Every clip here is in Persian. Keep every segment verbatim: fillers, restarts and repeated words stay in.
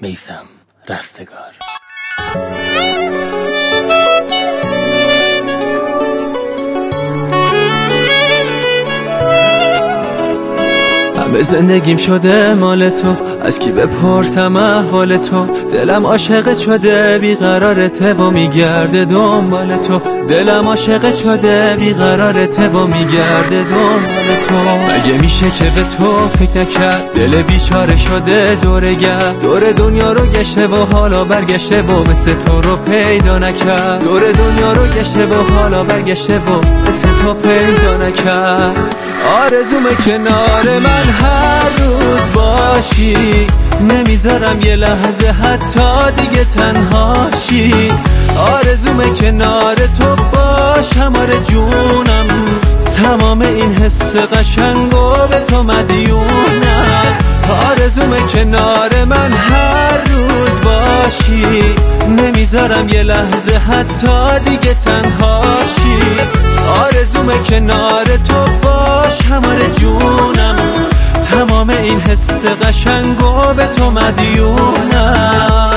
میثم رستگار. همه زندگیم شده مال تو، از کی بپرسم احوال تو؟ دلم عاشق شده بیقرارته و میگرده دنبال تو. دلم عاشق شده بیقرارته و میگرده دنبال تو. مگه میشه که به تو فکر نکرد؟ دل بیچاره شده دوره گرد، دور دنیا رو گشته و حالا برگشته و مثل تو رو پیدا نکرد. دور دنیا رو گشته و حالا برگشته و مثل تو پیدا نکرد. آرزومه کنار من هر روز باشی، نمیذارم یه لحظه حتی دیگه تنهاشی. آرزومه کنار تو باشم آره جونم، تمام این حس قشنگو به تو مدیونم. آرزومه کنار من هر روز باشی، نمیذارم یه لحظه حتی دیگه تنهاشی. آرزومه کنار تو باشم آره جونم، تمام این حس قشنگو به تو مدیونم.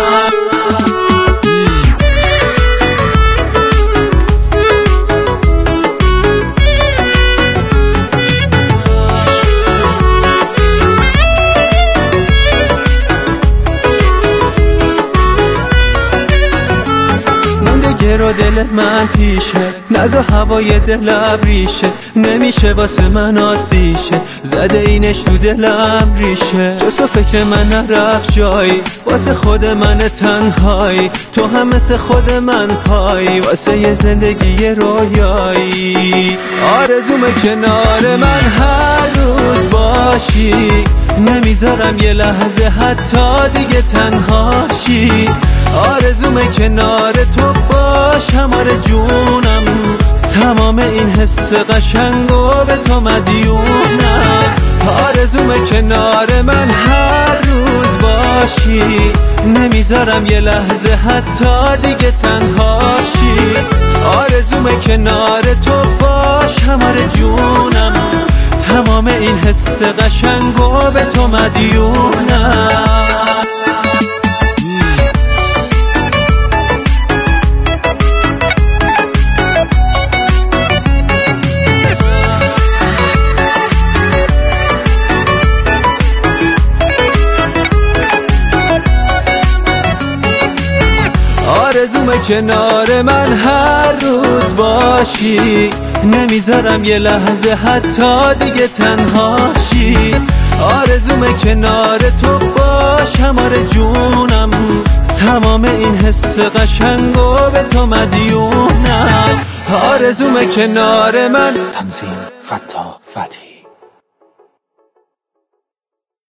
رو دل من پیشه، نزا هوای دلم ریشه، نمیشه واسه من عادیشه، زده اینش تو دلم ریشه. جز تو فکر من نرفت جایی، واسه خود من تنهایی، تو هم مثل خود من پایی، واسه یه زندگی رویایی. آرزومه کنار من هر روز باشی، نمیذارم یه لحظه حتی دیگه تنهاشی. آرزومه کنار تو باشم آره جونم، تمام این حس قشنگو به تو مدیونم. آرزومه کنار من هر روز باشی، نمیذارم یه لحظه حتی دیگه تنهاشی. آرزومه کنار تو باشم آره جونم، تمام این حس قشنگو به تو مدیونم. آرزومه کنار من هر روز باشی، نمیذارم یه لحظه حتی دیگه تنهاشی. آرزومه کنار تو باشم آره جونم، تمام این حس قشنگو به تو مدیونم. آرزومه کنار من. تنظیم فتا فتحی.